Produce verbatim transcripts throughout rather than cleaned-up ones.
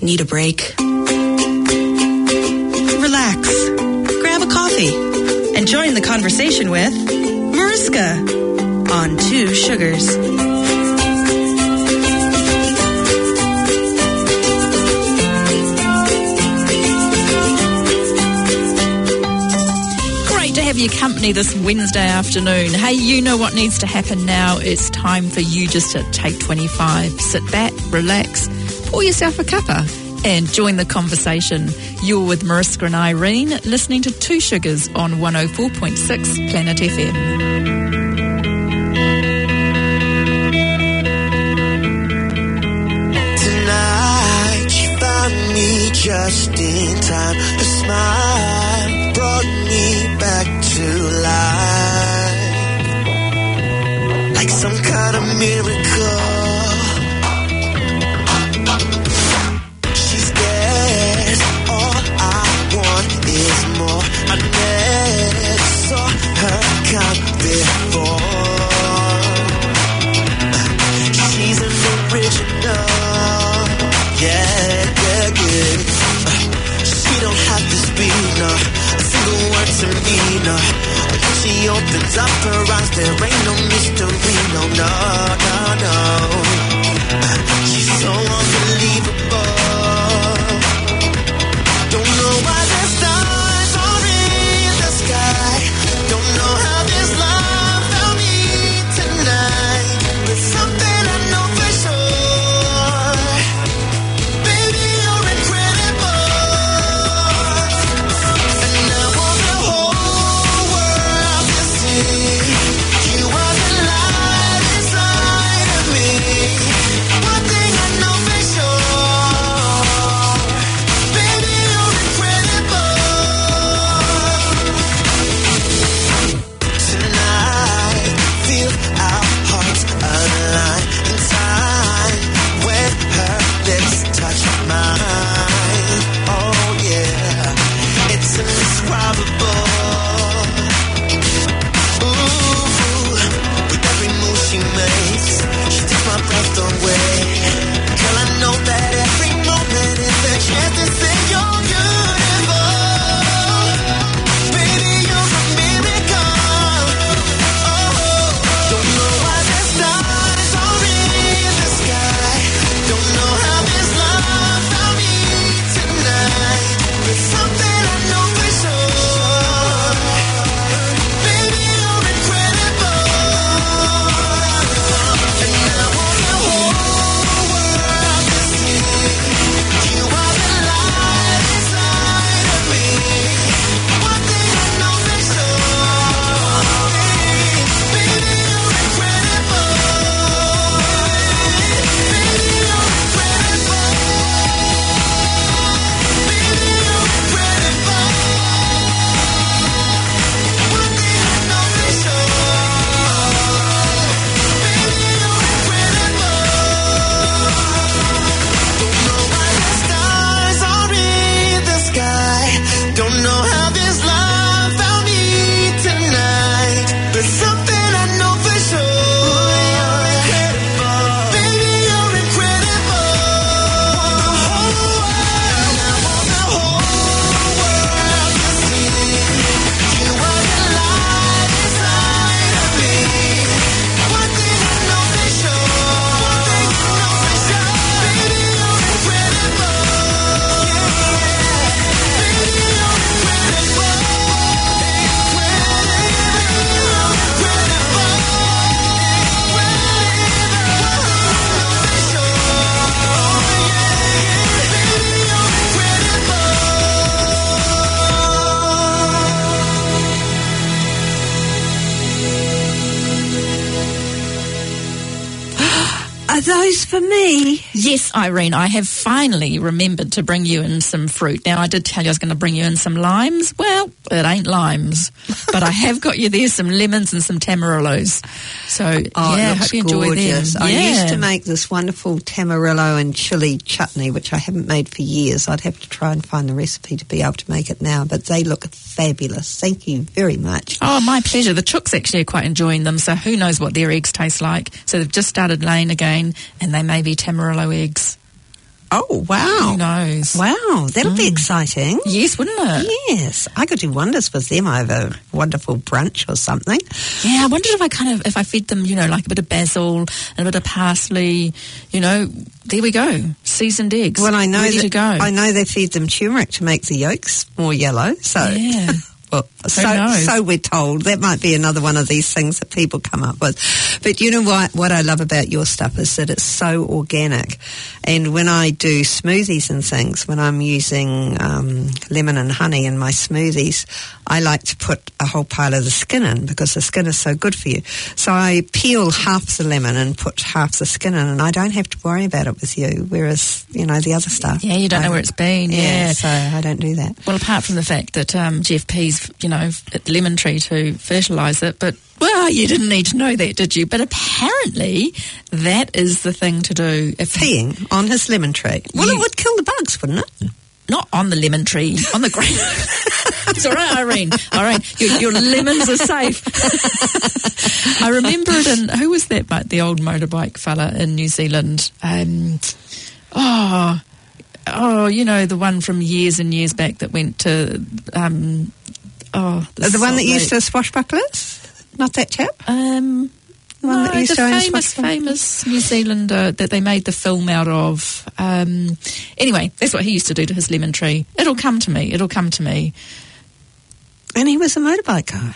Need a break? Relax. Grab a coffee and join the conversation with Mariska on Two Sugars. Great to have your company this Wednesday afternoon. Hey, you know what needs to happen now. It's time for you just to take twenty-five, sit back, relax, pour yourself a cuppa and join the conversation. You're with Mariska and Irene, listening to Two Sugars on one oh four point six Planet F M. Tonight she found me just in time. Her smile brought me back to life, like some kind of miracle. She's scared, all I want is more. I never saw her come before. She's an original, yeah, yeah, yeah. She don't have to speak, no, a single word to me, no. When she opens up her eyes, there ain't no mystery, no, no, no, no. She's so unbelievable. Don't know why the stars are in the sky. Don't know how this love found me tonight. But something I know for sure. Baby, you're incredible. And I want the whole world to see you are the light inside of me. One thing I know for sure. Baby, you're incredible. Tonight, feel our hearts align in time when her lips touch mine. Oh yeah, it's indescribable. Ooh, with every move she makes, she takes my breath away. Girl, I know that every moment is a chance to say you're beautiful. Baby, you're a miracle. Oh, don't know why the stars are in the sky. Don't know how this love found me tonight. But something I know for sure. Baby, you're incredible. And I want the whole world to see you are the light inside of me. One thing I know for sure. Baby, you're incredible. Baby, you're incredible. Baby, you're incredible. One thing I know for sure. Baby, you're incredible. Don't know why the stars are in the sky. Don't know how this love found me tonight. But something I know for sure. You're incredible. Baby, you're incredible. Want the whole world. I want the whole world to see you are the light inside of me. One thing I know for sure. One thing I know for sure. Baby, you're incredible. Yeah, baby, you're incredible. Are those for me? Yes, Irene, I have finally remembered to bring you in some fruit. Now, I did tell you I was going to bring you in some limes. Well, it ain't limes, but I have got you there some lemons and some tamarillos. So, Oh, yeah, it I looks hope you enjoy gorgeous. them. I yeah. used to make this wonderful tamarillo and chili chutney, which I haven't made for years. I'd have to try and find the recipe to be able to make it now, but they look fabulous. Thank you very much. Oh, my pleasure. The chooks actually are quite enjoying them, so who knows what their eggs taste like. So they've just started laying again, and they may be tamarillo eggs. Oh, wow. Who knows? Wow, that'll be exciting. Yes, wouldn't it? Yes, I could do wonders with them over a wonderful brunch or something. Yeah, I wondered if I kind of, if I fed them, you know, like a bit of basil and a bit of parsley, you know, there we go. Seasoned eggs. Well, I know ready that, to go. I know they feed them turmeric to make the yolks more yellow, so... Yeah. Well, so, knows? so we're told. That might be another one of these things that people come up with. But you know what? What I love about your stuff is that it's so organic. And when I do smoothies and things, when I'm using um, lemon and honey in my smoothies, I like to put a whole pile of the skin in because the skin is so good for you. So I peel half the lemon and put half the skin in, and I don't have to worry about it with you, whereas, you know, the other stuff. Yeah, you don't I, know where it's been. Yeah. yeah, so I don't do that. Well, apart from the fact that um, Jeff P's, you know, at the lemon tree to fertilise it, but, well, you didn't need to know that, did you? But apparently that is the thing to do. If Peeing on his lemon tree. Well, You- it would kill the bugs, wouldn't it? Not on the lemon tree, on the ground. It's all right, Irene. All right, your, your lemons are safe. I remember it in, who was that, mate, the old motorbike fella in New Zealand? Um, oh, oh, you know, the one from years and years back that went to, um, oh. The, the one Salt that used Lake. to swashbucklers? Not that chap? Um, The one no, that used the to own famous, swashbuckler? famous New Zealander that they made the film out of. Um, anyway, that's what he used to do to his lemon tree. It'll come to me. It'll come to me. And he was a motorbike guy.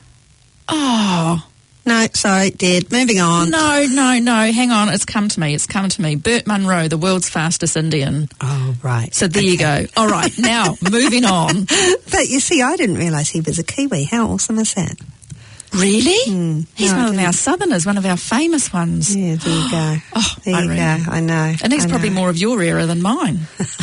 Oh, No, sorry, dead. Moving on. no, no, no. Hang on. It's come to me. It's come to me. Burt Munro, the world's fastest Indian. Oh, right. So there you go. All right. Now, moving on. But you see, I didn't realise he was a Kiwi. How awesome is that? Really? Mm, He's no, I one of didn't. our southerners, one of our famous ones. Yeah, there you go. Oh, there you Irene. go. I know. And he's I probably know. more of your era than mine.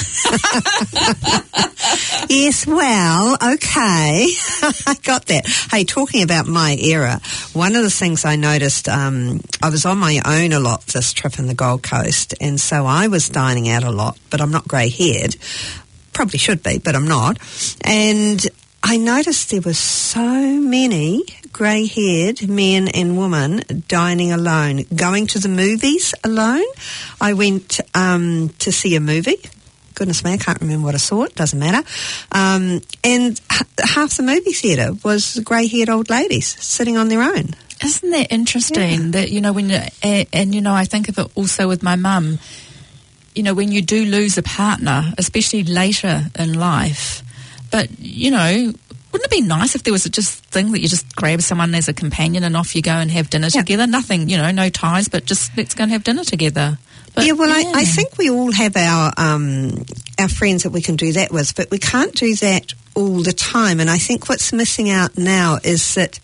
Yes, well, okay. I got that. Hey, talking about my era, one of the things I noticed, um, I was on my own a lot this trip in the Gold Coast, and so I was dining out a lot, but I'm not grey-haired. Probably should be, but I'm not. And I noticed there were so many grey-haired men and women dining alone, going to the movies alone. I went um, to see a movie. Goodness me, I can't remember what I saw. It doesn't matter. Um, and h- half the movie theatre was grey-haired old ladies sitting on their own. Isn't that interesting? Yeah. That, you know, when you, and, and you know, I think of it also with my mum. You know, when you do lose a partner, especially later in life, but you know, wouldn't it be nice if there was a just thing that you just grab someone as a companion and off you go and have dinner Yeah. together? Nothing, you know, no ties, but just let's go and have dinner together. But, yeah, well, yeah. I, I think we all have our um, our friends that we can do that with, but we can't do that all the time. And I think what's missing out now is that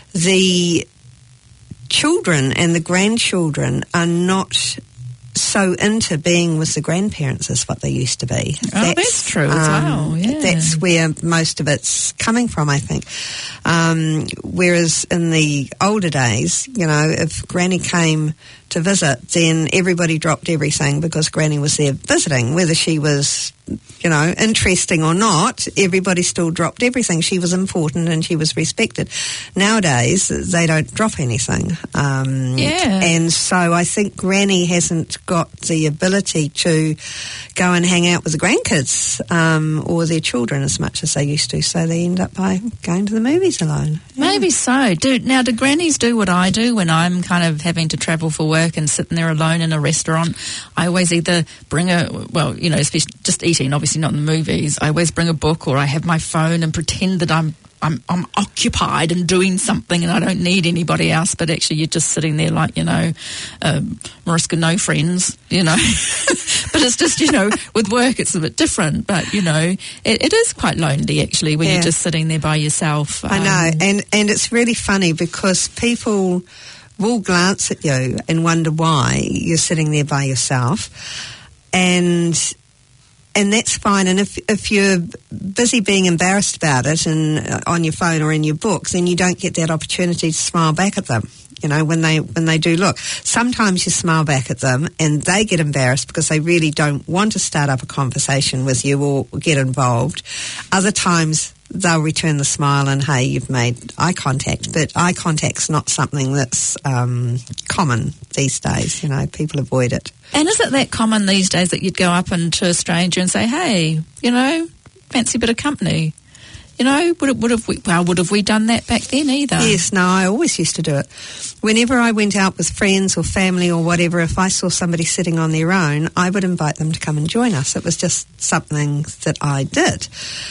the children and the grandchildren are not so into being with the grandparents as what they used to be. Oh, that's true as well, yeah. That's where most of it's coming from, I think. Um, whereas in the older days, you know, if Granny came to visit, then everybody dropped everything because Granny was there visiting. Whether she was, you know, interesting or not, everybody still dropped everything. She was important and she was respected. Nowadays, they don't drop anything. Um, Yeah. And so I think Granny hasn't got the ability to go and hang out with the grandkids um, or their children as much as they used to. So they end up by going to the movies alone. Maybe so. Do, now, do grannies do what I do when I'm kind of having to travel for work and sitting there alone in a restaurant? I always either bring a, well, you know, especially just eating, obviously not in the movies. I always bring a book or I have my phone and pretend that I'm I'm, I'm occupied and doing something and I don't need anybody else, but actually you're just sitting there like, you know, um, Mariska, no friends, you know. But it's just, you know, with work it's a bit different, but, you know, it, it is quite lonely actually when Yeah. you're just sitting there by yourself. I Um, know, and and it's really funny because people will glance at you and wonder why you're sitting there by yourself, and and that's fine. And if if you're busy being embarrassed about it and uh, on your phone or in your book, then you don't get that opportunity to smile back at them. You know, when they when they do look, sometimes you smile back at them and they get embarrassed because they really don't want to start up a conversation with you or get involved. Other times they'll return the smile and, hey, you've made eye contact. But eye contact's not something that's um, common these days. You know, people avoid it. And is it that common these days that you'd go up into a stranger and say, hey, you know, fancy a bit of company? You know, would, it, would have we, well, would have we done that back then either? Yes, no, I always used to do it. Whenever I went out with friends or family or whatever, if I saw somebody sitting on their own, I would invite them to come and join us. It was just something that I did.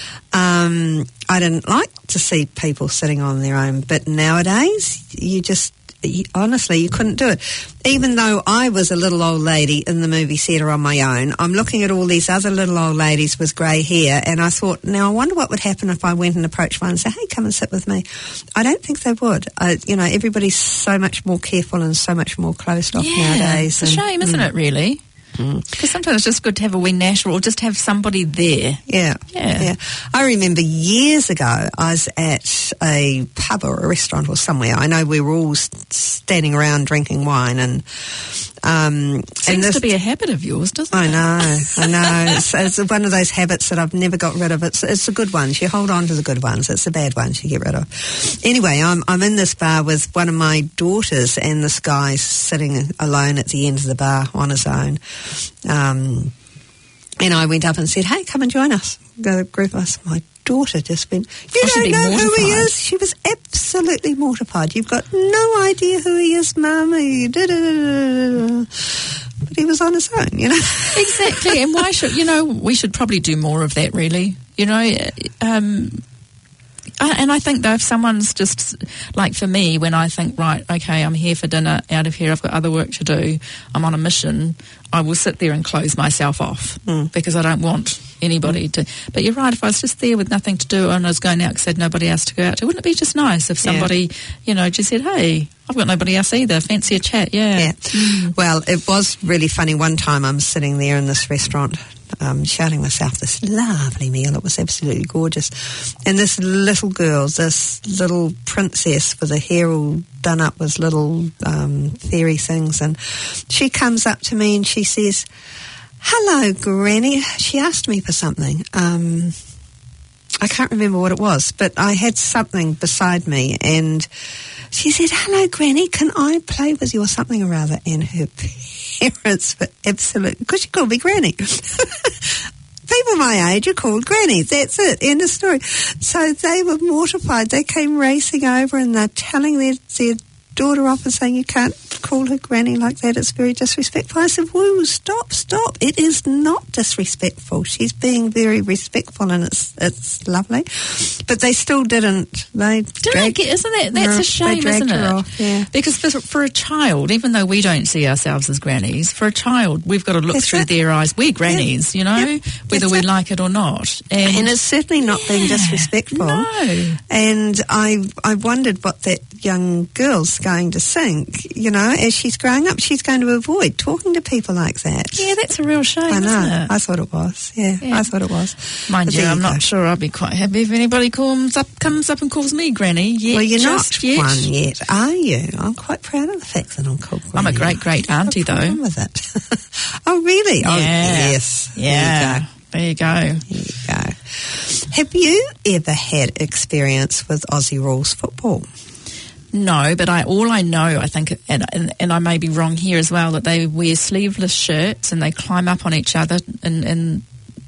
Um, I didn't like to see people sitting on their own, but nowadays, you just, you, honestly, you couldn't do it. Even though I was a little old lady in the movie theatre on my own, I'm looking at all these other little old ladies with grey hair, and I thought, now I wonder what would happen if I went and approached one and said, hey, come and sit with me. I don't think they would. I, you know, everybody's so much more careful and so much more closed off yeah, nowadays. It's a and, shame, isn't mm, it, really? Because mm. sometimes it's just good to have a wee national or just have somebody there. Yeah, yeah. Yeah. I remember years ago, I was at a pub or a restaurant or somewhere. I know we were all standing around drinking wine and... Um, Seems and this, to be a habit of yours, doesn't I it? know, I know. It's, it's one of those habits that I've never got rid of. It's it's the good ones. You hold on to the good ones. It's the bad ones you get rid of. Anyway, I'm I'm in this bar with one of my daughters, and this guy's sitting alone at the end of the bar on his own. Um, and I went up and said, "Hey, come and join us." The group of us. My daughter just went, "You Oh, she'd don't be know who he mortified. is." She was absolutely mortified. You've got no idea who he is, Mum. You da-da-da-da-da-da. But he was on his own, you know. Exactly, and why should, you know, we should probably do more of that, really. You know, um, I, and I think, though, if someone's just, like for me, when I think, right, okay, I'm here for dinner, out of here, I've got other work to do, I'm on a mission, I will sit there and close myself off Mm. because I don't want anybody to. But you're right, if I was just there with nothing to do and I was going out because I had nobody else to go out to, wouldn't it be just nice if somebody, Yeah. you know, just said, hey, I've got nobody else either, fancy a chat, yeah. Yeah. Well, it was really funny. One time I'm sitting there in this restaurant, um, shouting myself this lovely meal. It was absolutely gorgeous. And this little girl, this little princess with her hair all done up with little um, fairy things, and she comes up to me and she says, "Hello, Granny." She asked me for something. Um, I can't remember what it was, but I had something beside me, and she said, "Hello, Granny, can I play with you?" or something or other. And her parents were absolute, because she called me Granny. People my age are called grannies. That's it. End of story. So they were mortified. They came racing over and they're telling their, their daughter off and saying, "You can't call her granny like that. It's very disrespectful." I said, "Woo, stop, stop. It is not disrespectful. She's being very respectful and it's it's lovely." But they still didn't. They Don't I dragged, get, isn't that, that's they a shame, dragged isn't her it? off, yeah. Because for, for a child, even though we don't see ourselves as grannies, for a child, we've got to look That's through it. their eyes. We're grannies, you know, Yeah. whether That's we it. like it or not. And, And it's certainly not being Yeah. disrespectful. No. And I I wondered what that young girl's going to think, you know, as she's growing up. She's going to avoid talking to people like that. yeah, that's a real shame, I know. isn't it? I thought it was. Yeah, Yeah. I thought it was. Mind But you, there I'm go. not sure I'll be quite happy if anybody comes up comes up and calls me granny yet. Well, you're just not yet. one yet, are you? I'm quite proud of the fact that I'm called I'm a Granny. great, great auntie, No problem though. with it. Oh, really? Oh, Yeah. yes. Yeah. There you go. There you go. There you go. Have you ever had experience with Aussie rules football? No, but I all I know, I think, and, and and I may be wrong here as well, that they wear sleeveless shirts and they climb up on each other and and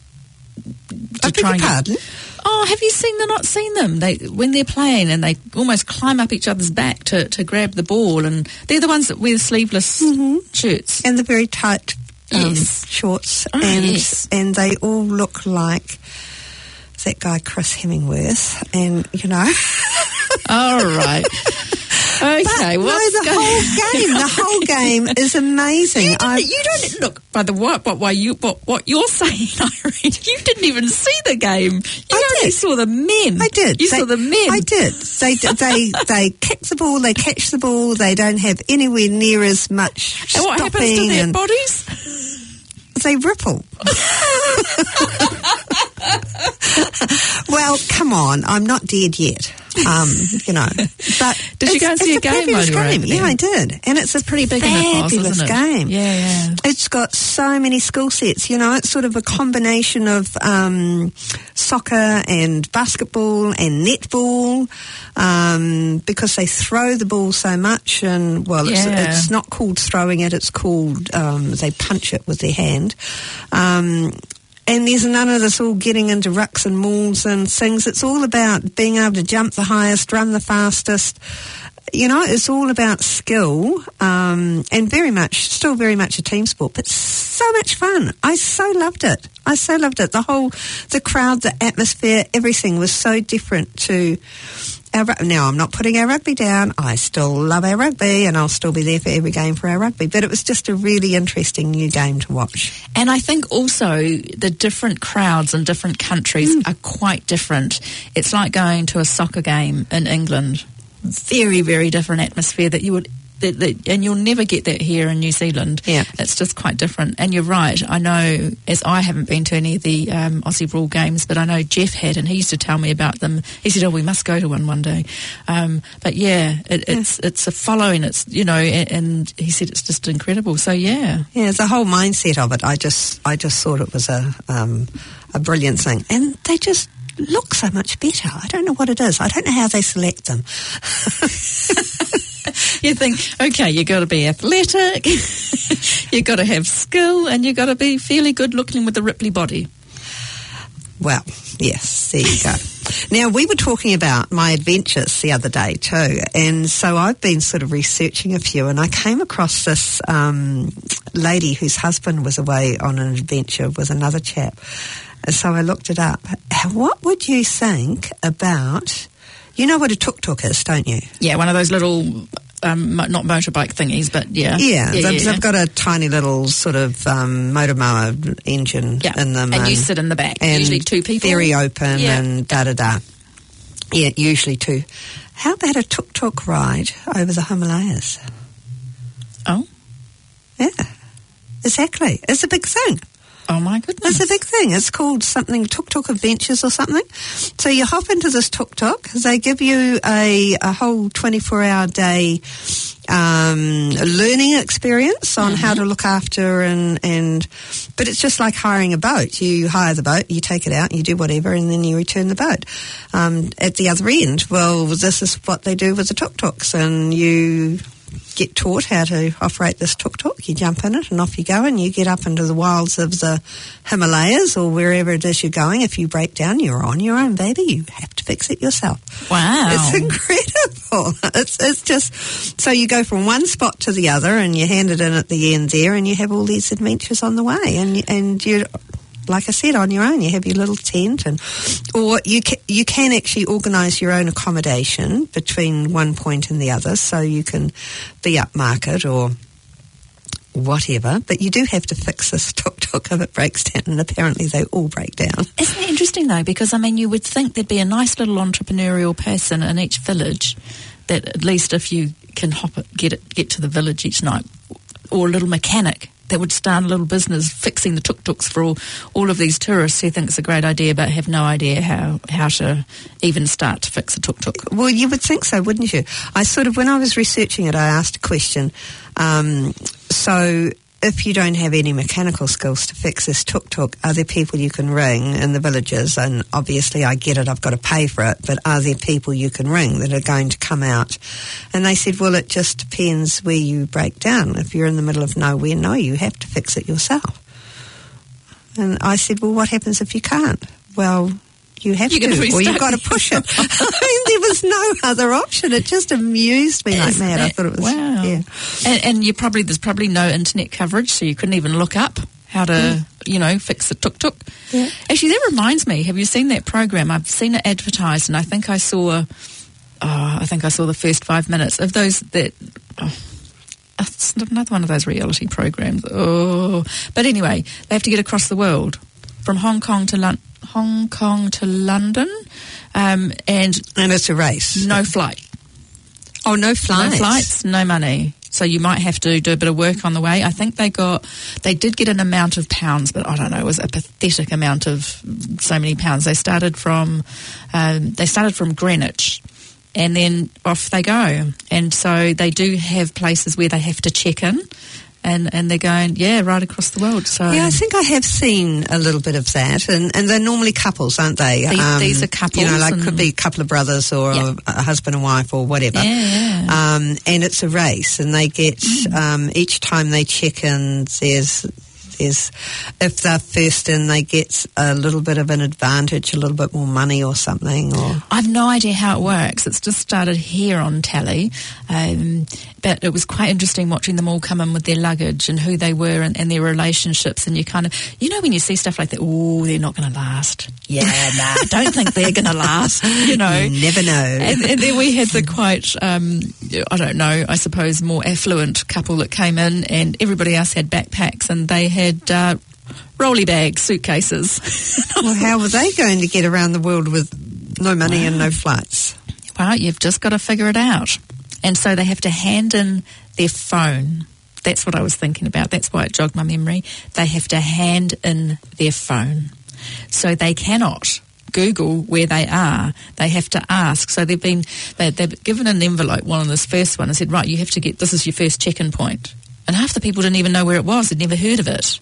I beg your and get- pardon? Oh, have you seen them? Not seen them? They when they're playing and they almost climb up each other's back to, to grab the ball, and they're the ones that wear sleeveless shirts. And the very tight um, Yes. shorts, Oh, and yes. and they all look like that guy Chris Hemingworth, and you know. All right. Okay, But no, what's the going- whole game, the whole game is amazing. You I- didn't, you don't look by the what, what, why you, what, what you're saying, Irene. You didn't even see the game. You I only did. saw the men. I did. You They- saw the men. I did. They they they kick the ball. They catch the ball. They don't have anywhere near as much And what stopping. happens to their and bodies? they ripple. Well, come on. I'm not dead yet. Um, you know, but Did you go and see a game fabulous while you were game. over Yeah, there? I did, and it's a Pretty big in fabulous Ipos, isn't it? game. Yeah, yeah. It's got so many skill sets. You know, it's sort of a combination of um, soccer and basketball and netball, um, because they throw the ball so much. And well, it's, Yeah. it's not called throwing it; it's called um, they punch it with their hand. Um, And there's none of this all getting into rucks and mauls and things. It's all about being able to jump the highest, run the fastest. You know, it's all about skill, um, and very much, still very much a team sport, but so much fun. I so loved it. I so loved it. The whole, the crowd, the atmosphere, everything was so different to our, ru- now I'm not putting our rugby down. I still love our rugby, and I'll still be there for every game for our rugby. But it was just a really interesting new game to watch. And I think also the different crowds in different countries Mm. are quite different. It's like going to a soccer game in England. Very, very different atmosphere that you would, that, that, and you'll never get that here in New Zealand. Yeah. It's just quite different. And you're right. I know, as I haven't been to any of the um, Aussie Rule games, but I know Jeff had, and he used to tell me about them. He said, "Oh, we must go to one one day." Um, but yeah, it, it's it's a following. It's you know, and, and he said it's just incredible. So yeah. Yeah, the whole mindset of it, I just, I just thought it was a, um, a brilliant thing, and they just look so much better. I don't know what it is. I don't know how they select them. You think, okay, you got to be athletic, you got to have skill, and you got to be fairly good looking with a Ripley body. Well, yes, there you go. Now, we were talking about my adventures the other day too, and so I've been sort of researching a few, and I came across this um, lady whose husband was away on an adventure with another chap. And so I looked it up. What would you think about, you know what a tuk-tuk is, don't you? Yeah, one of those little, um, mo- not motorbike thingies, but yeah. Yeah, they've, yeah, yeah. they've got a tiny little sort of um, motor mower engine Yeah, in them. and you sit in the back, and usually two people. Very open Yeah. and da-da-da. Yeah, usually two. How about a tuk-tuk ride over the Himalayas? Oh, Yeah, exactly. It's a big thing. oh my goodness. It's a big thing. It's called something Tuk-Tuk Adventures or something. So you hop into this tuk-tuk. They give you a, a whole twenty-four hour day um, learning experience on how to look after and, and... But it's just like hiring a boat. You hire the boat, you take it out, you do whatever, and then you return the boat. Um, at the other end, well, this is what they do with the tuk-tuks, and you get taught how to operate this tuk-tuk. You jump in it and off you go, and you get up into the wilds of the Himalayas or wherever it is you're going. If you break down, you're on your own, baby. You have to fix it yourself. Wow. It's incredible. It's it's just, so you go from one spot to the other, and you hand it in at the end there, and you have all these adventures on the way, and and you're, like I said, on your own. You have your little tent, and or you can, you can actually organise your own accommodation between one point and the other, so you can be upmarket or whatever. But you do have to fix this tuk-tuk if it breaks down, and apparently they all break down. Isn't it interesting though? Because I mean, you would think there'd be a nice little entrepreneurial person in each village that at least if you can hop it, get it, get to the village each night, or a little mechanic that would start a little business fixing the tuk-tuks for all, all of these tourists who think it's a great idea but have no idea how, how to even start to fix a tuk-tuk. Well, you would think so, wouldn't you? I sort of, when I was researching it, I asked a question. Um, so if you don't have any mechanical skills to fix this tuk-tuk, are there people you can ring in the villages? And obviously I get it, I've got to pay for it, but are there people you can ring that are going to come out? And they said, well, it just depends where you break down. If you're in the middle of nowhere, no, you have to fix it yourself. And I said, well, what happens if you can't? Well, you have You're gonna to, be or you've stuck. got to push it. I mean, there was no other option. It just amused me like Isn't mad. I it? thought it was, wow. yeah. And, and you probably there's probably no internet coverage, so you couldn't even look up how to, Mm. you know, fix the tuk-tuk. Yeah. Actually, that reminds me. Have you seen that program? I've seen it advertised, and I think I saw. Oh, I think I saw the first five minutes of those. That oh, it's another one of those reality programs. Oh, but anyway, they have to get across the world from Hong Kong to London. Hong Kong to London, um, and And it's a race. no flight. Oh, no flights. No flights, no money. So you might have to do a bit of work on the way. I think they got, they did get an amount of pounds, but I don't know, it was a pathetic amount of so many pounds. They started from, um, they started from Greenwich, and then off they go. And so they do have places where they have to check in. And, and they're going, yeah, right across the world. So yeah, I think I have seen a little bit of that, and, and they're normally couples, aren't they? These, um, these are couples. You know, like could be a couple of brothers or yeah. a, a husband and wife or whatever. Yeah, yeah. Um, and it's a race, and they get mm. um, each time they check in, there's there's if they're first in, they get a little bit of an advantage, a little bit more money or something. Or I've no idea how it works. It's just started here on Tally. Um, but it was quite interesting watching them all come in with their luggage and who they were and, and their relationships. And you kind of, you know, when you see stuff like that, oh, they're not going to last. Yeah, nah, don't think they're going to last, you know. You never know. And, and then we had the quite, um, I don't know, I suppose more affluent couple that came in, and everybody else had backpacks, and they had uh, rolly bags, suitcases. Well, how were they going to get around the world with no money wow. and no flights? Well, you've just got to figure it out. And so they have to hand in their phone. That's what I was thinking about. That's why it jogged my memory. They have to hand in their phone. So they cannot Google where they are. They have to ask. So they've been, they, they've given an envelope, one on this first one, and said, right, you have to get, this is your first check-in point. And half the people didn't even know where it was. They'd never heard of it.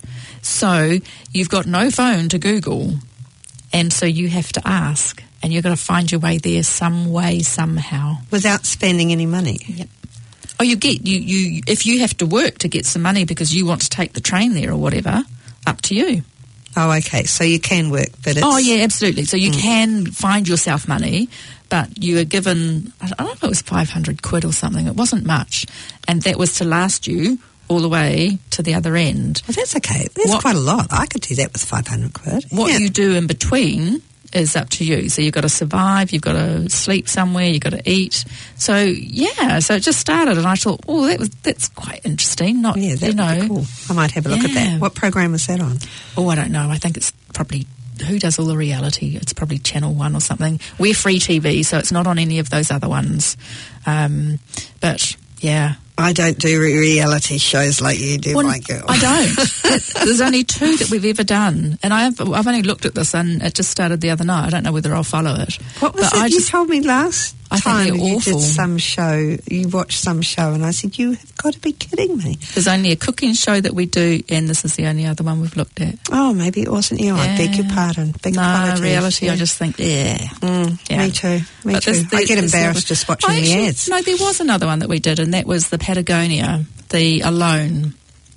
So you've got no phone to Google. And so you have to ask. And you've got to find your way there some way, somehow. Without spending any money? Yep. Oh, you get, you, you, if you have to work to get some money because you want to take the train there or whatever, up to you. Oh, okay. So you can work, but it's... Oh, yeah, absolutely. So you Mm. can find yourself money, but you are given, I don't know if it was five hundred quid or something. It wasn't much. And that was to last you all the way to the other end. Well, that's okay. That's What- quite a lot. I could do that with five hundred quid. What Yeah. you do in between is up to you. So you've got to survive, you've got to sleep somewhere, you've got to eat. So, yeah, so it just started, and I thought, oh, that was that's quite interesting. Not, Yeah, that you know. would be cool. I might have a look at Yeah. that. What program was that on? Oh, I don't know. I think it's probably, who does all the reality? It's probably Channel one or something. We're free T V, so it's not on any of those other ones. Um, but, yeah. I don't do re- reality shows like you do, Well, my girl. I don't. There's only two that we've ever done. And I've I've only looked at this, and it just started the other night. I don't know whether I'll follow it. What was But it I you just, told me last I think time? they're You awful. did some show, you watched some show, and I said, you have got to be kidding me. There's only a cooking show that we do, and this is the only other one we've looked at. Oh, maybe it wasn't you. I beg your Yeah. pardon. Big No, apologies. reality, Yeah. I just think, yeah. Mm, Yeah. Me too. Me But too. this- I get this- embarrassed this- just watching I the actually- ads. No, there was another one that we did, and that was the Patagonia, the Alone.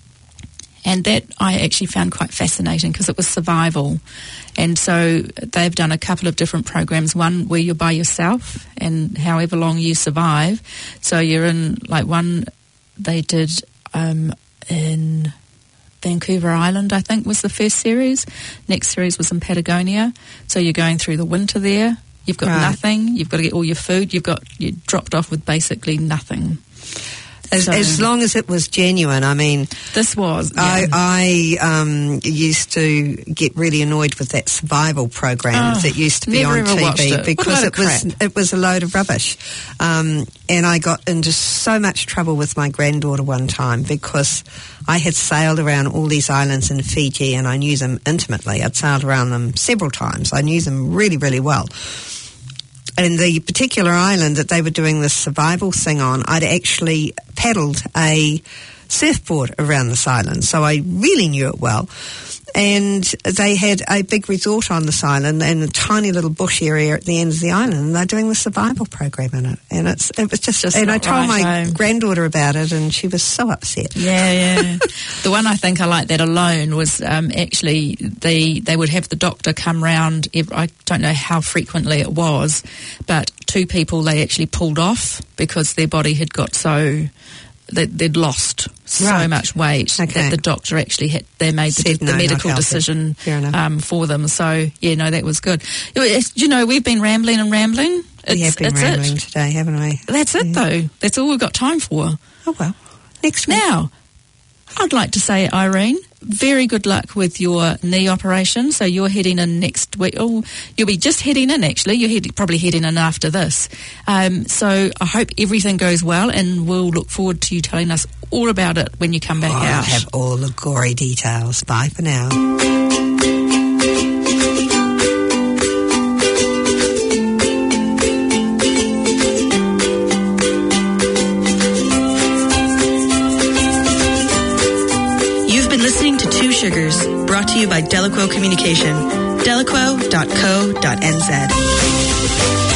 And that I actually found quite fascinating because it was survival. And so they've done a couple of different programs, one where you're by yourself and however long you survive. So you're in, like one they did um, in Vancouver Island, I think, was the first series. Next series was in Patagonia. So you're going through the winter there. You've got Right. nothing. You've got to get all your food. You've got, you're dropped off with basically nothing. As, So- as long as it was genuine. I mean, This was, yeah. I, I um, used to get really annoyed with that survival program Oh, that used to be never on ever T watched V it. What a because load it of was crap. it was a load of rubbish, um, and I got into so much trouble with my granddaughter one time because I had sailed around all these islands in Fiji and I knew them intimately. I'd sailed around them several times. I knew them really, really well. And the particular island that they were doing this survival thing on, I'd actually paddled a surfboard around this island, so I really knew it well. And they had a big resort on this island and a tiny little bush area at the end of the island, and they're doing the survival program in it. And it's it was just, Just and I not told right, my no. granddaughter about it, and she was so upset. Yeah, yeah. The one I think I liked that alone was um, actually they they would have the doctor come round. Ev- I don't know how frequently it was, but two people they actually pulled off because their body had got so they, they'd lost so Right. much weight Okay. that the doctor actually had they made the, Said the no, not medical healthy. decision Fair enough. um, for them. So yeah, no, that was good. It's- You know, we've been rambling and rambling. We It's, have been it's rambling it. today, haven't we? That's it, though. That's all we've got time for. Oh well, next week. Now, I'd like to say, Irene, very good luck with your knee operation. So you're heading in next week. Oh, you'll be just heading in, actually. You're head- probably heading in after this. Um, so I hope everything goes well, and we'll look forward to you telling us all about it when you come back Oh, I'll out. have all the gory details. Bye for now. Sugars, brought to you by Delaquo Communication. delaquo dot co dot n z.